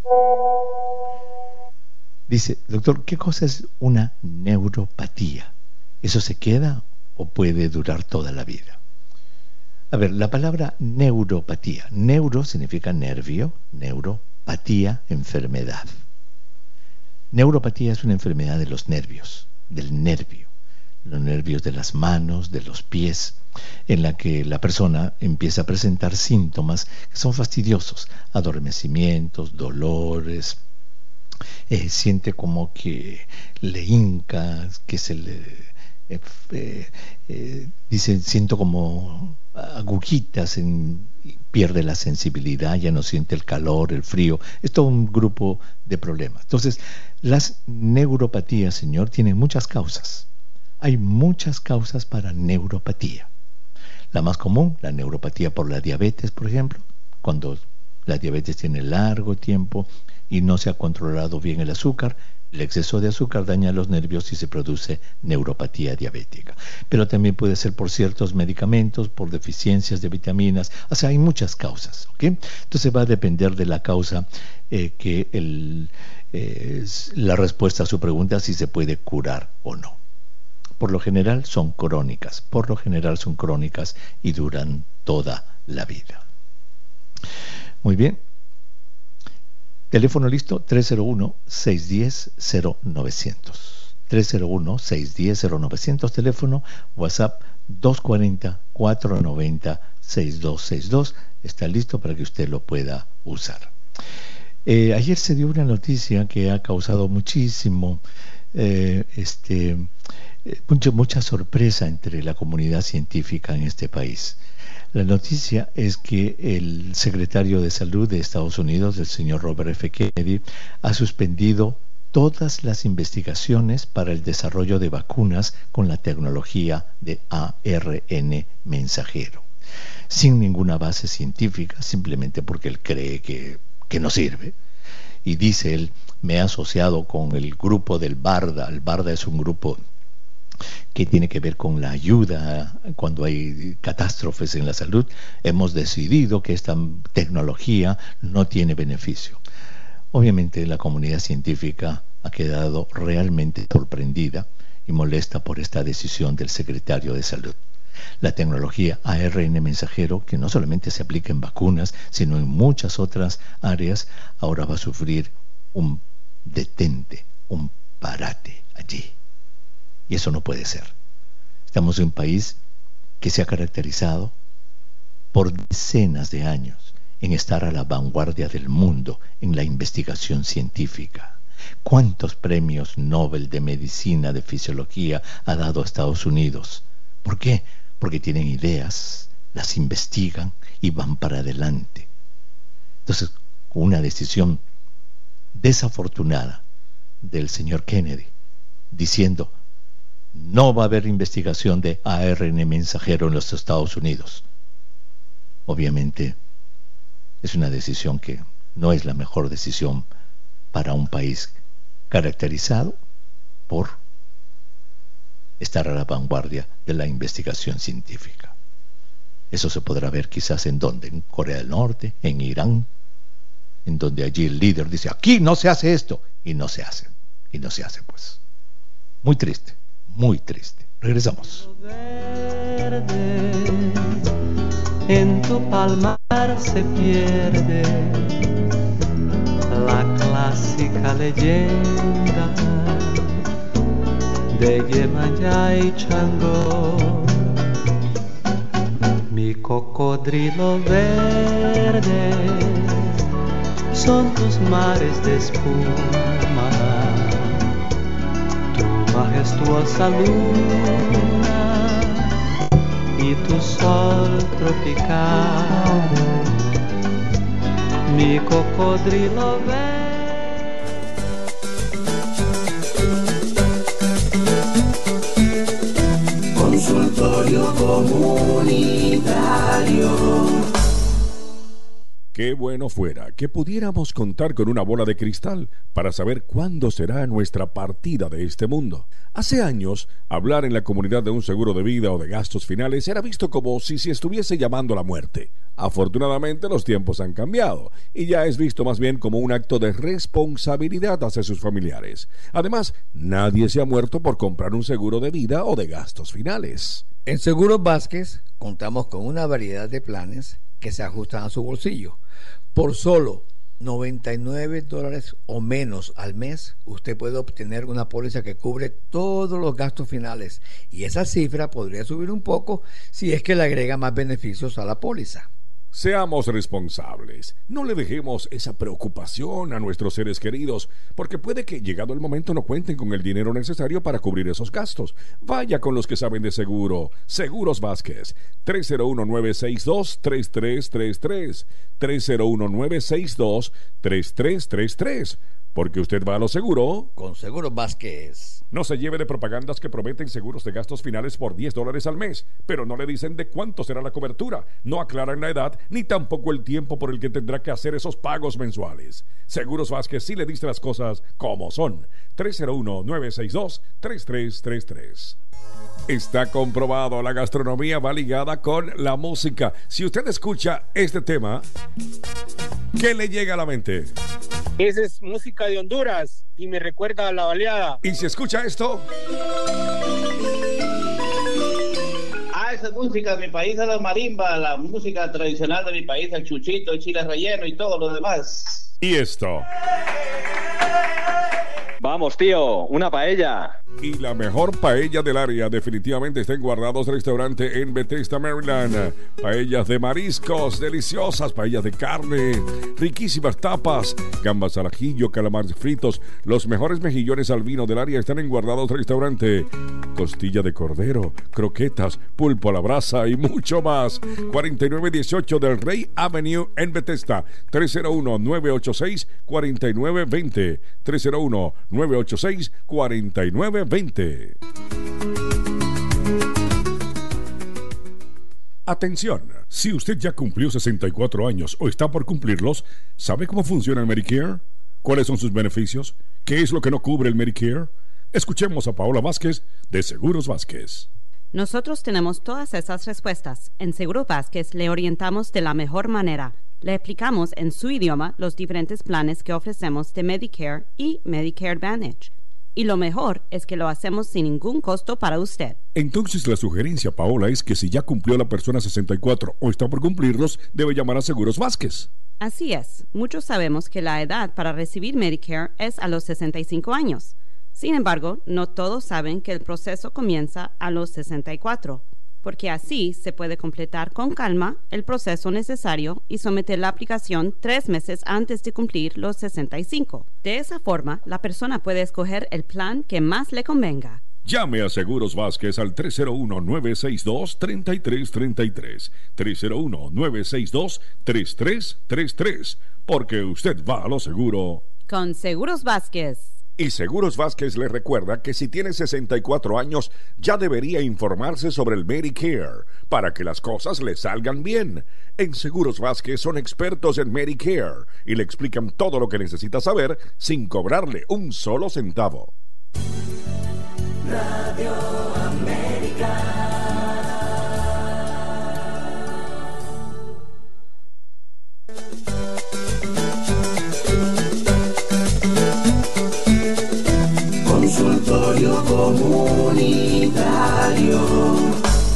Dice, doctor, ¿qué cosa es una neuropatía? ¿Eso se queda o puede durar toda la vida? A ver, la palabra neuropatía. Neuro significa nervio, neuropatía, enfermedad. Neuropatía es una enfermedad de los nervios, del nervio, los nervios de las manos, de los pies, en la que la persona empieza a presentar síntomas que son fastidiosos, adormecimientos, dolores, eh, siente como que le hinca, que se le eh, eh, eh, dice, siento como agujitas, en, pierde la sensibilidad, ya no siente el calor, el frío. Es todo un grupo de problemas. Entonces, las neuropatías, señor, tienen muchas causas. Hay muchas causas para neuropatía. La más común, la neuropatía por la diabetes, por ejemplo, cuando la diabetes tiene largo tiempo y no se ha controlado bien el azúcar, el exceso de azúcar daña los nervios y se produce neuropatía diabética. Pero también puede ser por ciertos medicamentos, por deficiencias de vitaminas, o sea, hay muchas causas, ¿ok? Entonces va a depender de la causa eh, que el, eh, la respuesta a su pregunta si se puede curar o no. Por lo general son crónicas, por lo general son crónicas y duran toda la vida. Muy bien. Teléfono listo, tres cero uno, seis uno cero, cero nueve cero cero. tres cero uno, seis uno cero, cero nueve cero cero. Teléfono, WhatsApp dos cuatro cero, cuatro nueve cero, seis dos seis dos. Está listo para que usted lo pueda usar. Eh, ayer se dio una noticia que ha causado muchísimo, eh, este, eh, mucho, mucha sorpresa entre la comunidad científica en este país. La noticia es que el secretario de Salud de Estados Unidos, el señor Robert F. Kennedy, ha suspendido todas las investigaciones para el desarrollo de vacunas con la tecnología de A R N mensajero, sin ninguna base científica, simplemente porque él cree que, que no sirve. Y dice él, me he asociado con el grupo del BARDA. El BARDA es un grupo que tiene que ver con la ayuda cuando hay catástrofes en la salud. Hemos decidido que esta tecnología no tiene beneficio. Obviamente la comunidad científica ha quedado realmente sorprendida y molesta por esta decisión del secretario de Salud. La tecnología A R N mensajero, que no solamente se aplica en vacunas, sino en muchas otras áreas, ahora va a sufrir un detente, un parate allí. Y eso no puede ser. Estamos en un país que se ha caracterizado por decenas de años en estar a la vanguardia del mundo en la investigación científica. ¿Cuántos premios Nobel de medicina, de fisiología ha dado a Estados Unidos? ¿Por qué? Porque tienen ideas, las investigan y van para adelante. Entonces, con una decisión desafortunada del señor Kennedy, diciendo, no va a haber investigación de A R N mensajero en los Estados Unidos. Obviamente, es una decisión que no es la mejor decisión para un país caracterizado por estar a la vanguardia de la investigación científica. Eso se podrá ver quizás en donde, en Corea del Norte, en Irán, en donde allí el líder dice, aquí no se hace esto, y no se hace, y no se hace pues. Muy triste, muy triste. Regresamos. Verde, en tu palmar se pierde la clásica leyenda de Yemayá y Chango. Mi cocodrilo verde son tus mares de espuma, tu majestuosa luna y tu sol tropical. Mi cocodrilo verde. Consultorio comunitario. Qué bueno fuera que pudiéramos contar con una bola de cristal para saber cuándo será nuestra partida de este mundo. Hace años, hablar en la comunidad de un seguro de vida o de gastos finales era visto como si se estuviese llamando a la muerte. Afortunadamente, los tiempos han cambiado y ya es visto más bien como un acto de responsabilidad hacia sus familiares. Además, nadie se ha muerto por comprar un seguro de vida o de gastos finales. En Seguros Vázquez contamos con una variedad de planes que se ajustan a su bolsillo. Por solo noventa y nueve dólares o menos al mes, usted puede obtener una póliza que cubre todos los gastos finales, y esa cifra podría subir un poco si es que le agrega más beneficios a la póliza. Seamos responsables, no le dejemos esa preocupación a nuestros seres queridos, porque puede que llegado el momento no cuenten con el dinero necesario para cubrir esos gastos. Vaya con los que saben de seguro. Seguros Vázquez, tres cero uno, nueve seis dos, tres tres tres tres, tres cero uno, nueve seis dos, tres tres tres tres. Porque usted va a lo seguro con Seguros Vázquez. No se lleve de propagandas que prometen seguros de gastos finales por diez dólares al mes, pero no le dicen de cuánto será la cobertura, no aclaran la edad ni tampoco el tiempo por el que tendrá que hacer esos pagos mensuales. Seguros Vázquez sí le dice las cosas como son. tres cero uno, nueve seis dos, tres tres tres tres. Está comprobado, la gastronomía va ligada con la música. Si usted escucha este tema, ¿qué le llega a la mente? Esa es música de Honduras y me recuerda a la baleada. ¿Y si escucha esto? Ah, esa es música de mi país, es la marimba, la música tradicional de mi país, el chuchito, el chile relleno y todo lo demás. ¿Y esto? Vamos, tío, una paella. Y la mejor paella del área definitivamente está en Guardados Restaurante en Bethesda, Maryland. Paellas de mariscos, deliciosas, paellas de carne, riquísimas tapas, gambas al ajillo, calamares fritos. Los mejores mejillones al vino del área están en Guardados Restaurante. Costilla de cordero, croquetas, pulpo a la brasa y mucho más. cuarenta y nueve dieciocho del Rey Avenue en Bethesda. tres cero uno, nueve ocho seis, cuatro nueve dos cero. tres cero uno, nueve ocho seis, cuatro nueve veinte. Atención, si usted ya cumplió sesenta y cuatro años o está por cumplirlos, ¿sabe cómo funciona el Medicare? ¿Cuáles son sus beneficios? ¿Qué es lo que no cubre el Medicare? Escuchemos a Paola Vázquez de Seguros Vázquez. Nosotros tenemos todas esas respuestas. En Seguro Vázquez le orientamos de la mejor manera. Le explicamos en su idioma los diferentes planes que ofrecemos de Medicare y Medicare Advantage. Y lo mejor es que lo hacemos sin ningún costo para usted. Entonces la sugerencia, Paola, es que si ya cumplió la persona sesenta y cuatro o está por cumplirlos, debe llamar a Seguros Vázquez. Así es. Muchos sabemos que la edad para recibir Medicare es a los sesenta y cinco años. Sin embargo, no todos saben que el proceso comienza a los sesenta y cuatro. porque así se puede completar con calma el proceso necesario y someter la aplicación tres meses antes de cumplir los sesenta y cinco. De esa forma, la persona puede escoger el plan que más le convenga. Llame a Seguros Vázquez al tres cero uno, nueve seis dos, tres tres tres tres, tres cero uno, nueve seis dos, tres tres tres tres, porque usted va a lo seguro. Con Seguros Vázquez. Y Seguros Vázquez le recuerda que si tiene sesenta y cuatro años ya debería informarse sobre el Medicare para que las cosas le salgan bien. En Seguros Vázquez son expertos en Medicare y le explican todo lo que necesita saber sin cobrarle un solo centavo. Radio América. Consultorio comunitario.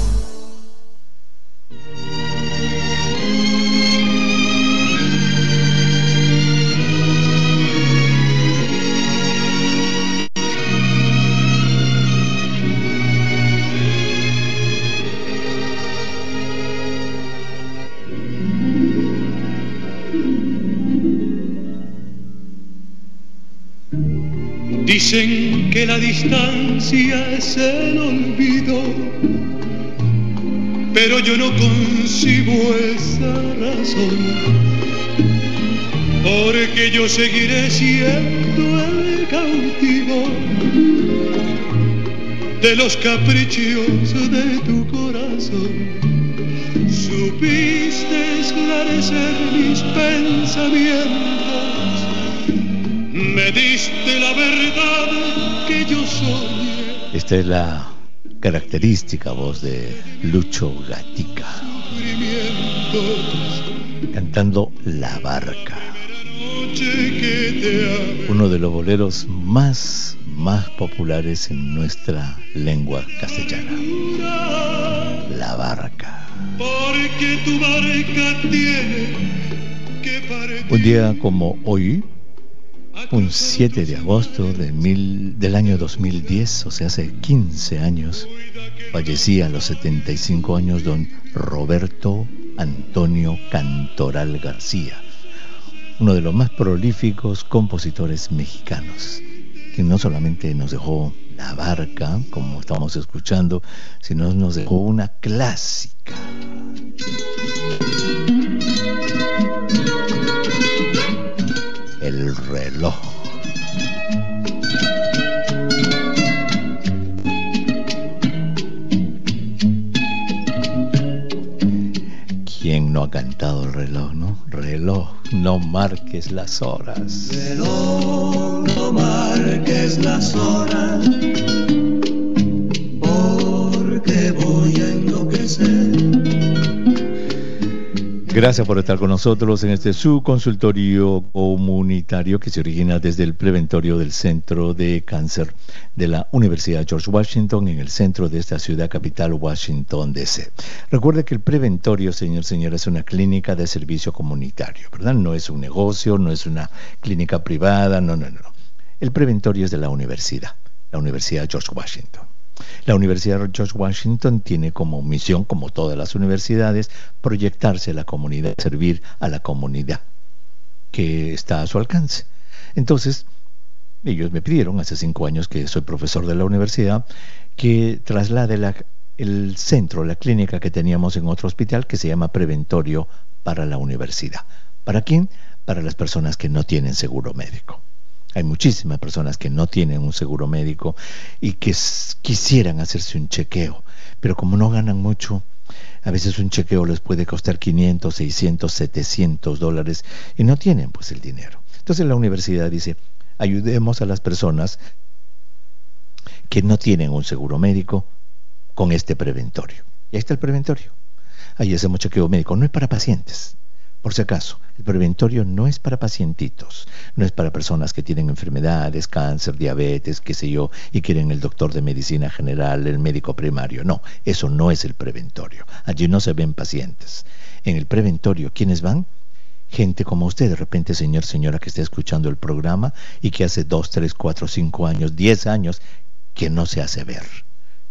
Dicen que la distancia es el olvido, pero yo no concibo esa razón, porque yo seguiré siendo el cautivo de los caprichos de tu corazón. Supiste esclarecer mis pensamientos, me diste la verdad que yo soñé. Esta es la característica voz de Lucho Gatica, cantando La Barca, uno de los boleros más, más populares en nuestra lengua castellana. La Barca. Porque tu barca tiene que partir. Un día como hoy, un siete de agosto de mil, del año dos mil diez, o sea, hace quince años, fallecía a los setenta y cinco años don Roberto Antonio Cantoral García, uno de los más prolíficos compositores mexicanos, que no solamente nos dejó La Barca, como estamos escuchando, sino nos dejó una clásica. El reloj. ¿Quién no ha cantado el reloj, no? Reloj, no marques las horas. Reloj, no marques las horas, porque voy a enloquecer. Gracias por estar con nosotros en este su consultorio comunitario que se origina desde el preventorio del Centro de Cáncer de la Universidad George Washington en el centro de esta ciudad capital, Washington, D C Recuerde que el preventorio, señor, señora, es una clínica de servicio comunitario, ¿verdad? No es un negocio, no es una clínica privada, no, no, no. El preventorio es de la universidad, la Universidad George Washington. La Universidad George Washington tiene como misión, como todas las universidades, proyectarse a la comunidad, servir a la comunidad que está a su alcance. Entonces, ellos me pidieron, hace cinco años que soy profesor de la universidad, que traslade la, el centro, la clínica que teníamos en otro hospital que se llama Preventorio para la Universidad. ¿Para quién? Para las personas que no tienen seguro médico. Hay muchísimas personas que no tienen un seguro médico y que quisieran hacerse un chequeo, pero como no ganan mucho, a veces un chequeo les puede costar quinientos, seiscientos, setecientos dólares y no tienen pues el dinero. Entonces la universidad dice, ayudemos a las personas que no tienen un seguro médico con este preventorio. Y ahí está el preventorio. Ahí hacemos chequeo médico, no es para pacientes. Por si acaso, el preventorio no es para pacientitos, no es para personas que tienen enfermedades, cáncer, diabetes, qué sé yo, y quieren el doctor de medicina general, el médico primario. No, eso no es el preventorio. Allí no se ven pacientes. En el preventorio, ¿quiénes van? Gente como usted, de repente, señor, señora, que está escuchando el programa y que hace dos, tres, cuatro, cinco años, diez años, que no se hace ver,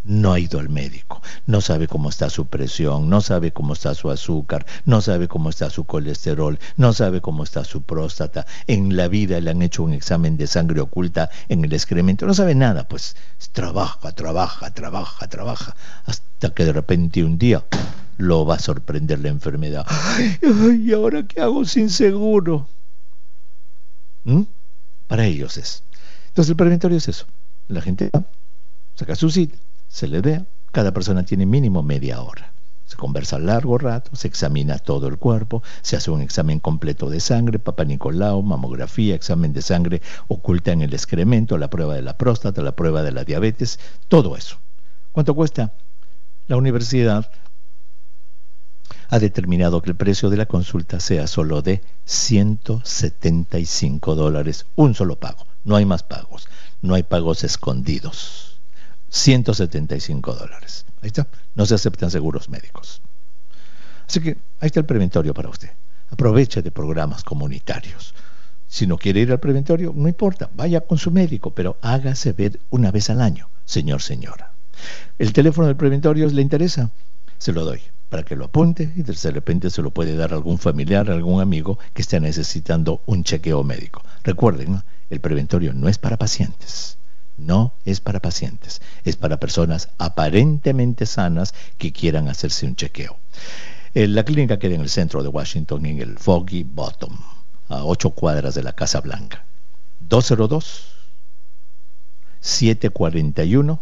no ha ido al médico, no sabe cómo está su presión, no sabe cómo está su azúcar, no sabe cómo está su colesterol, no sabe cómo está su próstata, en la vida le han hecho un examen de sangre oculta en el excremento, no sabe nada, pues trabaja, trabaja, trabaja, trabaja, hasta que de repente un día lo va a sorprender la enfermedad. Ay, ¿y ahora qué hago sin seguro? ¿Mm? Para ellos es. Entonces el preventorio es eso, la gente va, saca su cita, se le vea, cada persona tiene mínimo media hora. Se conversa largo rato, se examina todo el cuerpo, se hace un examen completo de sangre, Papa Nicolau, mamografía, examen de sangre oculta en el excremento, la prueba de la próstata, la prueba de la diabetes, todo eso. ¿Cuánto cuesta? La universidad ha determinado que el precio de la consulta sea solo de ciento setenta y cinco dólares, un solo pago, no hay más pagos, no hay pagos escondidos. ciento setenta y cinco dólares. Ahí está. No se aceptan seguros médicos. Así que ahí está el preventorio para usted. Aproveche de programas comunitarios. Si no quiere ir al preventorio, no importa, vaya con su médico, pero hágase ver una vez al año, señor, señora. ¿El teléfono del preventorio le interesa? Se lo doy para que lo apunte y de repente se lo puede dar a algún familiar, a algún amigo que esté necesitando un chequeo médico. Recuerden, ¿no? El preventorio no es para pacientes. No es para pacientes, es para personas aparentemente sanas que quieran hacerse un chequeo. Eh, la clínica queda en el centro de Washington, en el Foggy Bottom, a ocho cuadras de la Casa Blanca. dos cero dos, siete cuatro uno,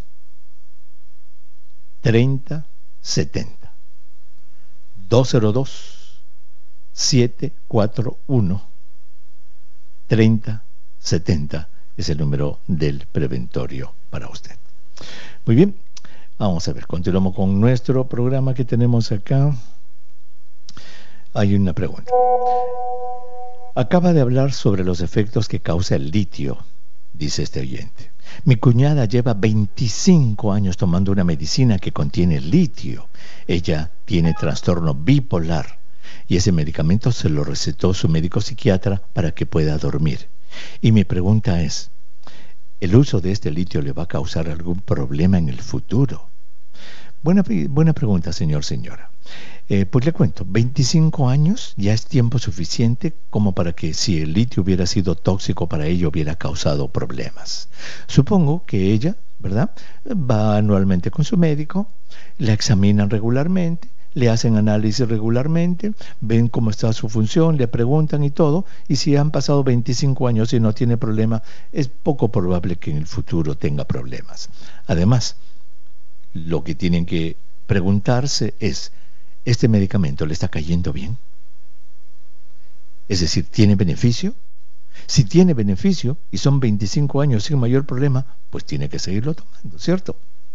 tres cero siete cero. dos cero dos, siete cuatro uno, tres cero siete cero. Es el número del preventorio para usted. Muy bien, vamos a ver, continuamos con nuestro programa que tenemos acá. Hay una pregunta. Acaba de hablar sobre los efectos que causa el litio, dice este oyente. Mi cuñada lleva veinticinco años tomando una medicina que contiene litio. Ella tiene trastorno bipolar y ese medicamento se lo recetó su médico psiquiatra para que pueda dormir. Y mi pregunta es, ¿el uso de este litio le va a causar algún problema en el futuro? Buena, buena pregunta, señor, señora. Eh, pues le cuento, veinticinco años ya es tiempo suficiente como para que si el litio hubiera sido tóxico para ella hubiera causado problemas. Supongo que ella, ¿verdad?, va anualmente con su médico, la examinan regularmente, le hacen análisis regularmente, ven cómo está su función, le preguntan y todo, y si han pasado veinticinco años y no tiene problema, es poco probable que en el futuro tenga problemas. Además, lo que tienen que preguntarse es, ¿este medicamento le está cayendo bien? Es decir, ¿tiene beneficio? Si tiene beneficio y son veinticinco años sin mayor problema, pues tiene que seguirlo tomando, ¿cierto?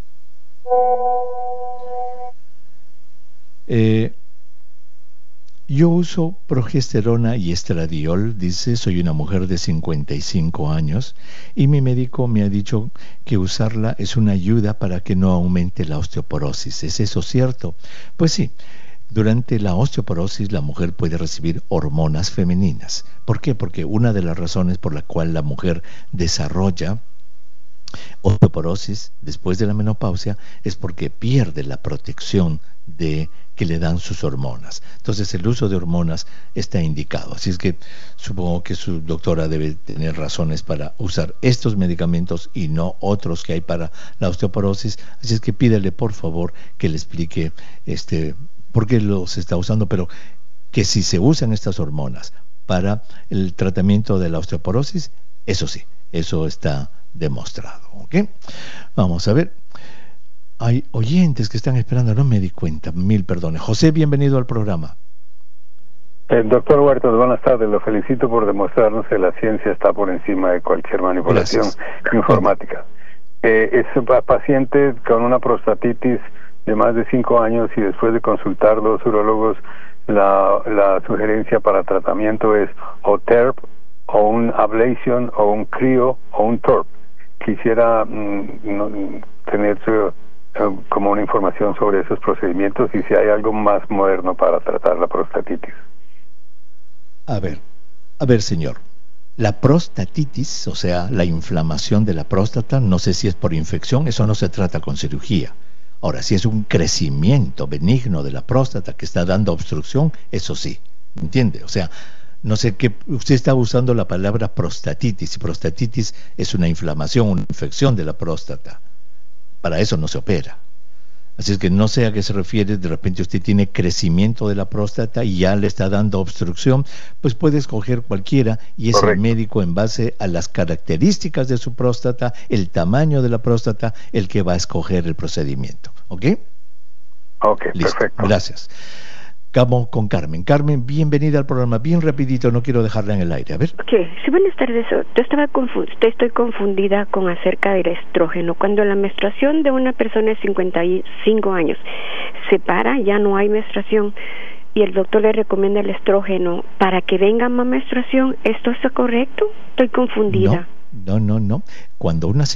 Eh, yo uso progesterona y estradiol, dice, soy una mujer de cincuenta y cinco años y mi médico me ha dicho que usarla es una ayuda para que no aumente la osteoporosis. ¿Es eso cierto? Pues sí, durante la osteoporosis la mujer puede recibir hormonas femeninas. ¿Por qué? Porque una de las razones por la cual la mujer desarrolla osteoporosis después de la menopausia es porque pierde la protección de que le dan sus hormonas. Entonces el uso de hormonas está indicado. Así es que supongo que su doctora debe tener razones para usar estos medicamentos y no otros que hay para la osteoporosis. Así es que pídele por favor que le explique este por qué los está usando, pero que si se usan estas hormonas para el tratamiento de la osteoporosis, eso sí, eso está demostrado. ¿Ok? Vamos a ver. Hay oyentes que están esperando, no me di cuenta, mil perdones. José, bienvenido al programa. El doctor Huertas, buenas tardes, lo felicito por demostrarnos que la ciencia está por encima de cualquier manipulación Gracias. informática. Eh, es un paciente con una prostatitis de más de cinco años y después de consultar los urólogos, la, la sugerencia para tratamiento es o T E R P, o un ablation, o un crio, o un T O R P. Quisiera mm, no, tener su como una información sobre esos procedimientos y si hay algo más moderno para tratar la prostatitis. A ver, a ver señor, La prostatitis, o sea, la inflamación de la próstata, no sé si es por infección, eso no se trata con cirugía. Ahora, si es un crecimiento benigno de la próstata que está dando obstrucción, eso sí, ¿entiende? O sea, no sé qué, usted está usando la palabra prostatitis, y prostatitis es una inflamación, una infección de la próstata. Para eso no se opera. Así es que no sé a qué se refiere. De repente usted tiene crecimiento de la próstata y ya le está dando obstrucción, pues puede escoger cualquiera y es el médico, en base a las características de su próstata, el tamaño de la próstata, el que va a escoger el procedimiento. ¿Ok? Ok, listo. Perfecto. Gracias. Vamos con Carmen. Carmen, bienvenida al programa. Bien rapidito, no quiero dejarla en el aire. A ver. Ok, sí, buenas tardes. Yo estaba confu- estoy confundida con acerca del estrógeno. Cuando la menstruación de una persona de cincuenta y cinco años se para, ya no hay menstruación, y el doctor le recomienda el estrógeno para que venga más menstruación, ¿esto está correcto? Estoy confundida. No, no, no, no. Cuando una